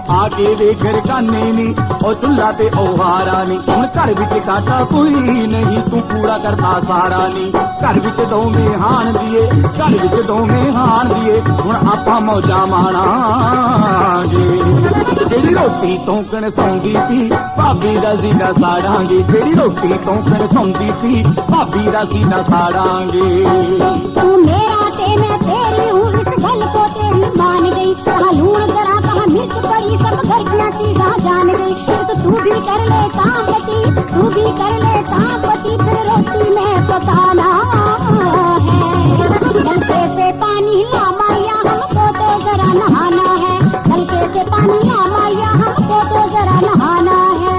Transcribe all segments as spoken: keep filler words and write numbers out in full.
आके देख रकाने नी ओ चुल्ला ते ओ हारा नी हुण घर विच काटा कोई नहीं तू पूरा करता सारा नी घर विच दोवें हाण दिए घर विच दोवें हाण दिए हुण आपां मौजा माणांगे जेड़ी रोटी तोंकण सौंदी सी भाभी दा सीधा साड़ांगे जेड़ी रोटी तोंकण सौंदी सी भाभी दा सीधा साड़ांगे तू मेरा ते मैं तेरी हूँ इस गल को तेरी मान गई कहाँ लूण जरा कहाँ मिर्च पड़ी सब घर की चीज़ां जान गई तो तू भी कर ले काम पति तू भी कर ले काम पति फिर रोटी में पकाना है नलके से पानी ला माया हमको तो जरा नहाना है नलके से पानी ला माया हमको तो जरा नहाना है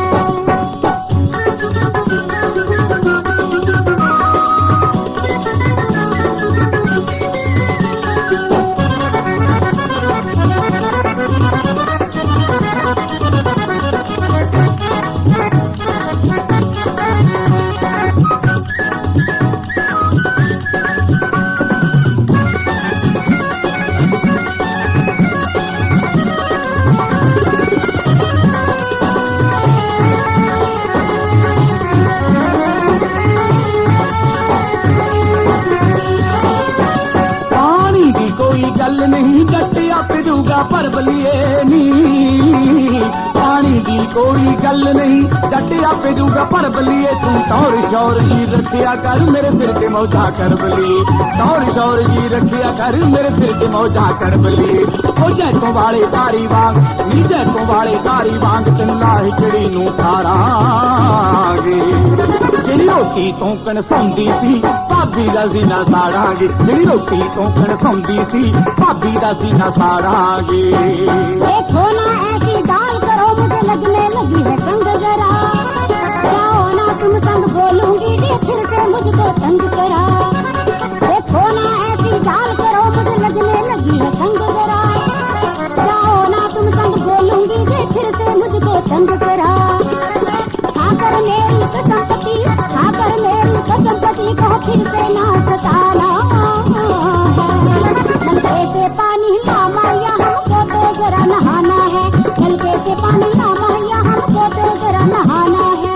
नहीं जट्टिया पिरूगा पर बलिए नी पानी की कोई गल नहीं जट्टिया पिरूगा पर बलिए तू तौर शौर जी रखिया कर मेरे सिर के मौजा कर बलिए तौर शौर जी रखिया कर मेरे सिर के मौजा कर बलिए ओ जैतों वाले तारी वांग नी जैतों वाले तारी वांग तेन लाही चिड़ी नू खारांगे जेड़ी रोटी तोंकण सौंदी सी भाभी दा सीना साड़ांगे जेड़ी रोटी तोंकण सौंदी सी भाभी दा सीना साड़ांगे देखो ना ऐसी दाल करो मुझे लगने लगी है संग जरा जाओ ना तुम संग बोलूंगी जे फिर से मुझको तंग करा देखो ना ऐसी दाल करो मुझे लगने लगी है संग जरा जाओ ना तुम संग बोलूंगी जे फिर से मुझको तंग करा खाकर मेरी कसम पति खाकर मेरी कसम पति को फिर से ना सताना नलके से पानी ला माया हमको तो जरा नहाना है नलके से पानी ला माया हमको तो जरा नहाना है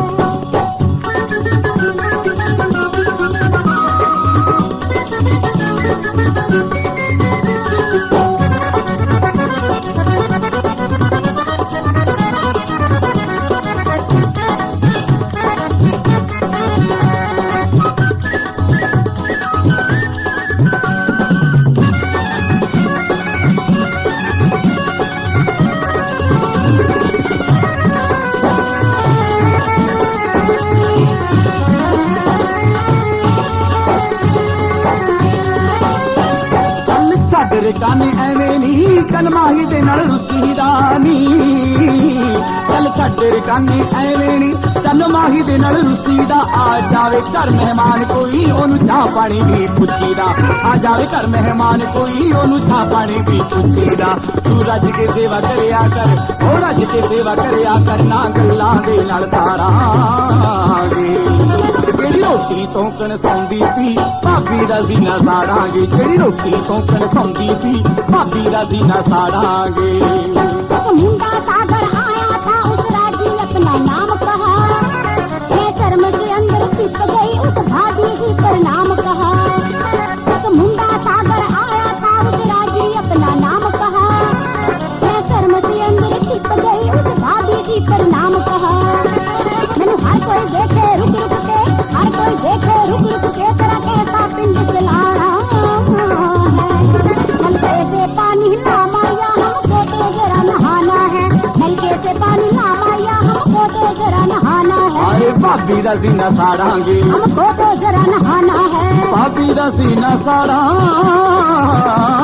काने एवें नी कल माही दे नाल रुसी रानी चल छड्डे काने एवें नी चल माही दे नाल रुसी दा आ जावे घर मेहमान कोई ओनू चाह पानी भी पुछीदा आ जावे घर मेहमान कोई ओनू चाह पानी भी पुछीदा तू रज के सेवा करया कर ओ रज के सेवा करया कर ना गल्लां दे नाल तारांगे जेड़ी रोटी तोंकण सौंदी सी भाभी दा सीना साड़ांगे जेड़ी रोटी तोंकण सौंदी सी भाभी दा सीना साड़ांगे मुंडा सागर आया था उस राजी अपना नाम कहा मैं शर्म के अंदर छिप गई उस भाभी जी पर नाम कहा मुंडा सागर आया था उस राजी अपना नाम कहा मैं शर्म के अंदर छिप गई उस भाभी जी पर नाम कहा मैंने हर कोई देखे रुक रुक के हर कोई देखे रुक रुक के तेरा कैसा पिंड चलाना है नलके से पानी ला माया हमको तो जरा नहाना है नलके से पानी ला माया हमको तो जरा नहाना है अरे भाभी दा सीना साड़ांगे हमको तो जरा नहाना है भाभी दा सीना साड़ा